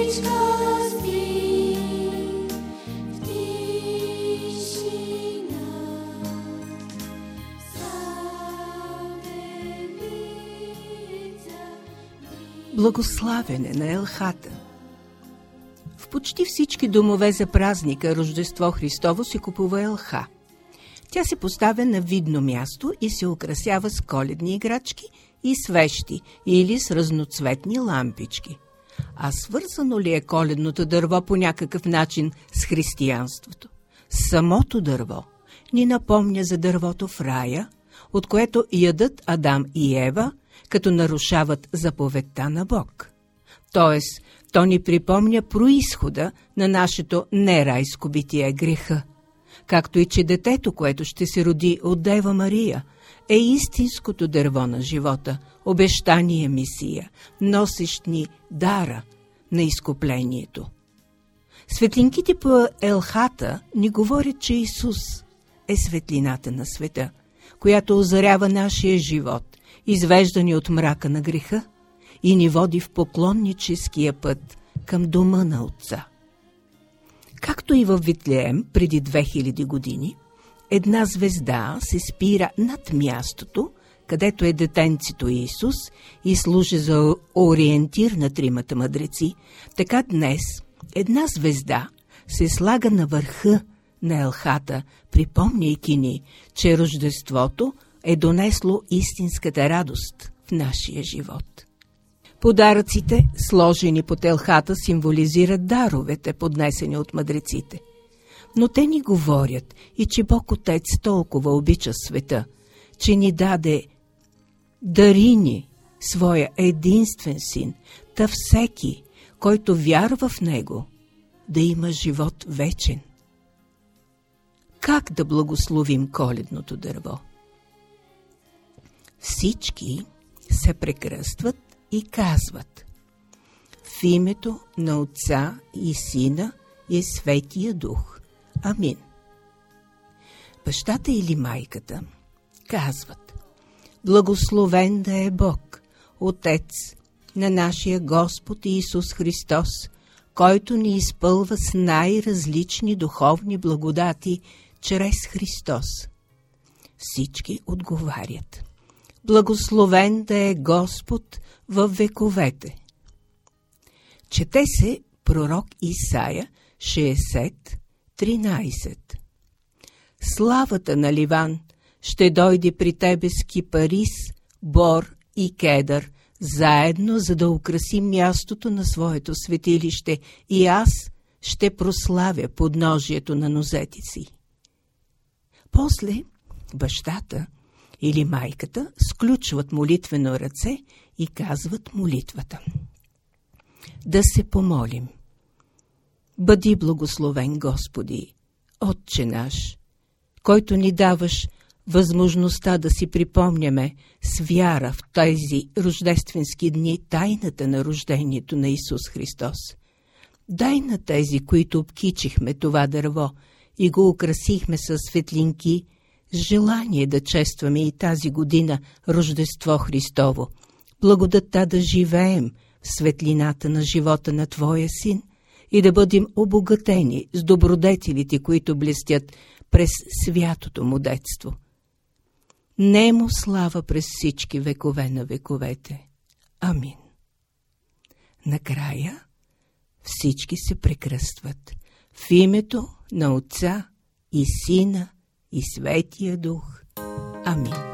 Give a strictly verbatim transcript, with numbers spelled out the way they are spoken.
Благославяне на елхата. В почти всички домове за празника Рождество Христово се купува елха. Тя се поставя на видно място и се украсява с коледни играчки и свещи или с разноцветни лампички. А свързано ли е коледното дърво по някакъв начин с християнството? Самото дърво ни напомня за дървото в рая, от което ядат Адам и Ева, като нарушават заповедта на Бог. Тоест, то ни припомня произхода на нашето нерайско битие греха, както и че детето, което ще се роди от Дева Мария, е истинското дърво на живота, обещание Месия, носещ ни дара на изкуплението. Светлинките по елхата ни говорят, че Исус е светлината на света, която озарява нашия живот, извежда ни от мрака на греха и ни води в поклонническия път към дома на Отца. Както и във Витлеем преди две хиляди години, една звезда се спира над мястото, където е детенцето Исус и служи за ориентир на тримата мъдреци, така днес една звезда се слага на върха на елхата, припомняйки ни, че Рождеството е донесло истинската радост в нашия живот. Подаръците, сложени под елхата, символизират даровете, поднесени от мъдреците. Но те ни говорят и че Бог Отец толкова обича света, че ни даде дари ни своя единствен син, та всеки, който вярва в него, да има живот вечен. Как да благословим коледното дърво? Всички се прекръстват и казват: в името на Отца и Сина и Светия Дух. Амин. Бащата или майката казват: благословен да е Бог, Отец на нашия Господ Исус Христос, който ни изпълва с най-различни духовни благодати чрез Христос. Всички отговарят: благословен да е Господ във вековете. Чете се пророк Исаия шейсет тринайсет. Славата на Ливан ще дойде при тебе с кипарис, бор и кедър, заедно, за да украси мястото на своето светилище, и аз ще прославя подножието на нозете си. После бащата или майката сключват молитвено ръце и казват молитвата. Да се помолим. Бъди благословен, Господи, Отче наш, който ни даваш възможността да си припомняме с вяра в тези рождественски дни тайната на рождението на Исус Христос. Дай на тези, които обкичихме това дърво и го украсихме със светлинки, с желание да честваме и тази година Рождество Христово, благодатта да живеем в светлината на живота на Твоя Син и да бъдем обогатени с добродетелите, които блестят през святото му детство. Нему слава през всички векове на вековете. Амин. Накрая всички се прекръстват в името на Отца и Сина и Светия Дух. Амин.